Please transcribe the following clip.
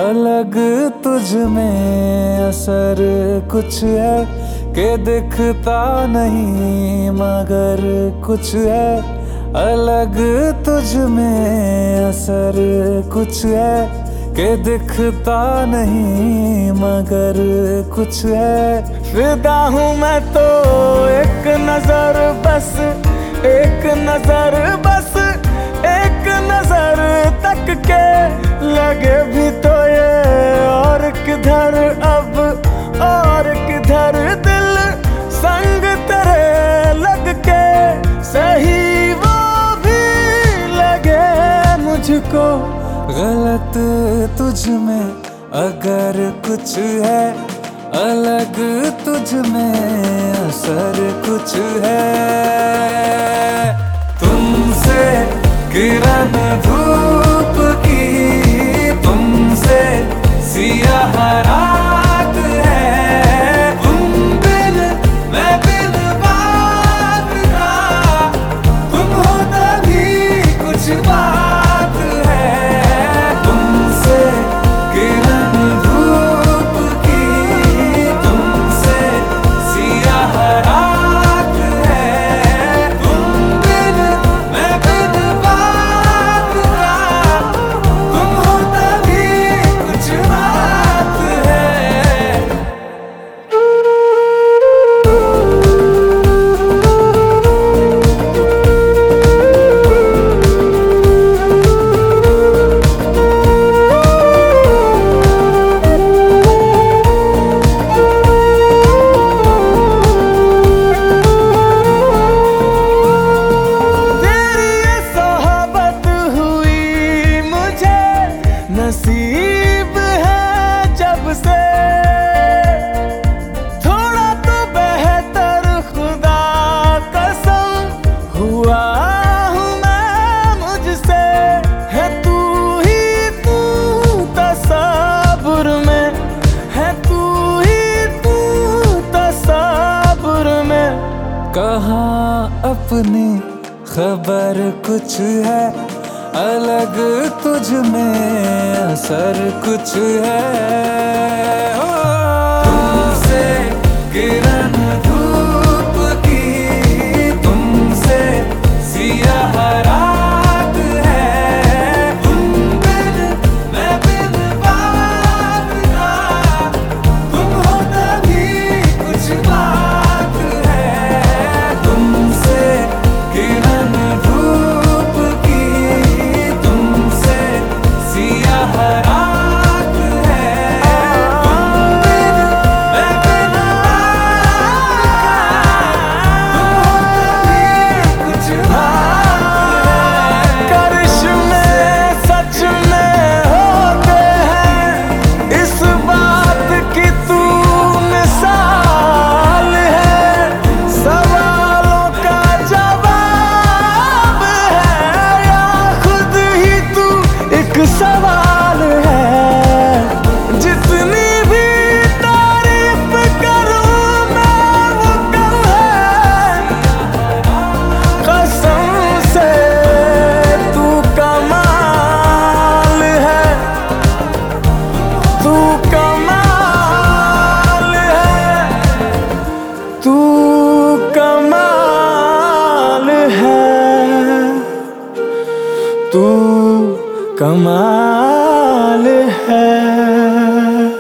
अलग तुझ में असर कुछ है कि दिखता नहीं मगर कुछ है। अलग तुझ में असर कुछ है कि दिखता नहीं मगर कुछ है। फिदा हूँ मैं तो एक नजर बस, एक नजर बस, एक नजर तक के लगे भी तो ये और किधर अब और किधर दिल संग तेरे लग के सही वो भी लगे मुझको। गलत तुझ में अगर कुछ है, अलग तुझ में असर कुछ है। तुमसे किरण धूप की, तुमसे सियाह रात है। तुम बिन मैं बिन बात का, तुम हो तभी कुछ बात है। तुमसे किरण धूप की, तुमसे सियाह रात है। तुम बिन मैं बिन बात का, तुम हो तभी कुछ बात है। नसीब है जब से थोड़ा तो बेहतर, खुदा कसम हुआ हूँ मैं मुझसे। है तू ही तू तसव्वुर में, है तू ही तू तसव्वुर में। कहाँ अपनी खबर कुछ है, अलग तुझ में असर कुछ है। तुमसे किरण धूप की, तुमसे सियाह रात है। तुम बिन मैं बिन बात का, तुम हो तभी कुछ बात है। तुमसे किरण धूप की, तुमसे सियाह रात है। तुम बिन मैं बिन बात का, तुम हो तभी कुछ बात है। करिश्मे सच में होते हैं, इस बात की तू मिसाल है। सवालों का जवाब है या खुद ही तू एक सवाल है। जितनी भी तारीफ करूं मैं वो कम है। कसम से तू कमाल है, तू कमाल है, तू कमाल है, तू कमाल है।